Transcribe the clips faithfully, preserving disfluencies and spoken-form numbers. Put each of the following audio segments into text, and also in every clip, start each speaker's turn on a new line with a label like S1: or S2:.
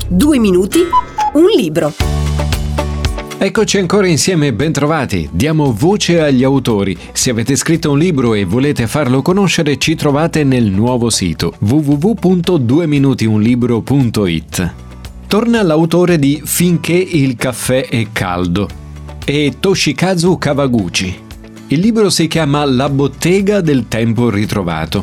S1: Due minuti, un libro.
S2: Eccoci ancora insieme, bentrovati. Diamo voce agli autori. Se avete scritto un libro e volete farlo conoscere, ci trovate nel nuovo sito w w w punto due minuti un libro punto i t. Torna l'autore di Finché il caffè è caldo. È Toshikazu Kawaguchi. Il libro si chiama La bottega del tempo ritrovato.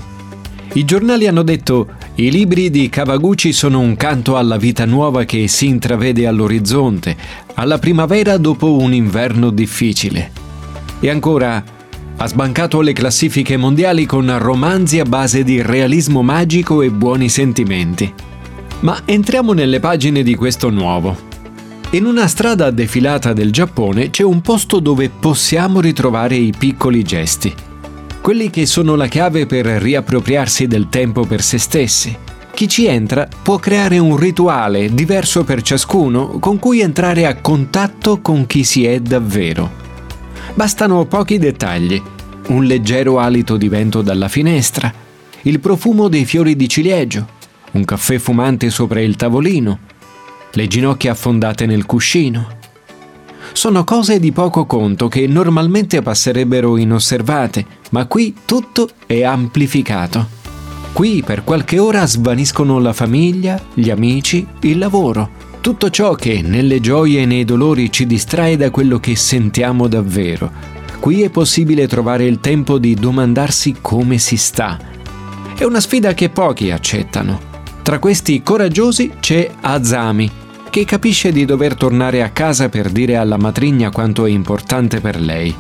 S2: I giornali hanno detto: i libri di Kawaguchi sono un canto alla vita nuova che si intravede all'orizzonte, alla primavera dopo un inverno difficile. E ancora, ha sbancato le classifiche mondiali con romanzi a base di realismo magico e buoni sentimenti. Ma entriamo nelle pagine di questo nuovo. In una strada defilata del Giappone c'è un posto dove possiamo ritrovare i piccoli gesti. Quelli che sono la chiave per riappropriarsi del tempo per se stessi. Chi ci entra può creare un rituale diverso per ciascuno con cui entrare a contatto con chi si è davvero. Bastano pochi dettagli: un leggero alito di vento dalla finestra, il profumo dei fiori di ciliegio, un caffè fumante sopra il tavolino, le ginocchia affondate nel cuscino. Sono cose di poco conto che normalmente passerebbero inosservate, ma qui tutto è amplificato. Qui per qualche ora svaniscono la famiglia, gli amici, il lavoro, tutto ciò che nelle gioie e nei dolori ci distrae da quello che sentiamo davvero. Qui è possibile trovare il tempo di domandarsi come si sta. È una sfida che pochi accettano. Tra questi coraggiosi c'è Azami, che capisce di dover tornare a casa per dire alla matrigna quanto è importante per lei,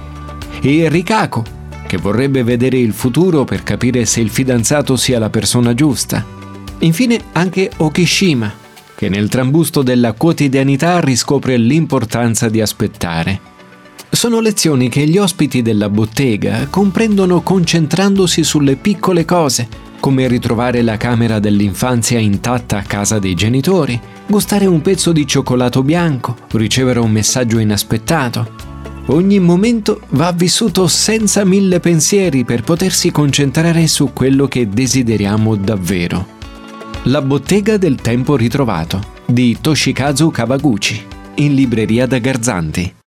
S2: e Rikako, che vorrebbe vedere il futuro per capire se il fidanzato sia la persona giusta. Infine anche Okishima, che nel trambusto della quotidianità riscopre l'importanza di aspettare. Sono lezioni che gli ospiti della bottega comprendono concentrandosi sulle piccole cose, come ritrovare la camera dell'infanzia intatta a casa dei genitori, gustare un pezzo di cioccolato bianco, ricevere un messaggio inaspettato. Ogni momento va vissuto senza mille pensieri per potersi concentrare su quello che desideriamo davvero. La bottega del tempo ritrovato di Toshikazu Kawaguchi, in libreria da Garzanti.